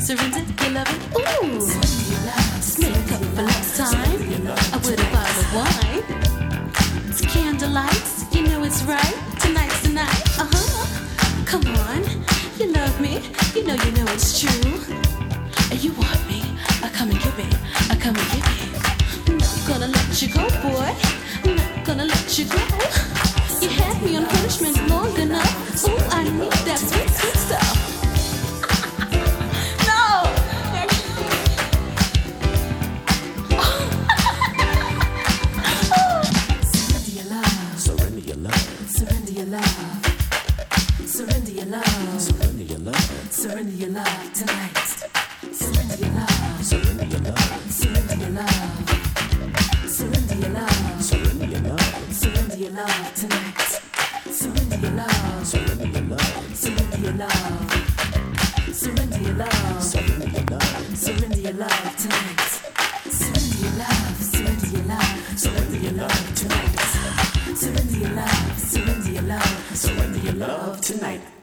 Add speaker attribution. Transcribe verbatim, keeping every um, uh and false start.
Speaker 1: surrender your loving. Ooh, make up for lost time. I would have bottle of wine. It's candlelights, you know it's right. Tonight's the night. Uh huh. Come on, you love me. You know you know it's true. You want me? I come and give it. I come and give it. I'm not gonna let you go, boy. I'm not gonna let you go. You had me on punishment long enough. Ooh, I need that sweet, sweet stuff. No! Surrender your love.
Speaker 2: Surrender your love.
Speaker 1: Surrender your love. Surrender your love.
Speaker 2: Surrender your love.
Speaker 1: Surrender your love tonight. Surrender your love.
Speaker 2: Surrender your love.
Speaker 1: Surrender your love. Surrender your love.
Speaker 2: Surrender your love.
Speaker 1: Surrender your love tonight. Surrender your love.
Speaker 2: Surrender your love.
Speaker 1: Surrender your love. Surrender your love.
Speaker 2: Surrender your love.
Speaker 1: Surrender your love tonight. Surrender your love. Surrender your love. Surrender your love tonight. Surrender your love. Surrender your love.
Speaker 2: Surrender your love tonight.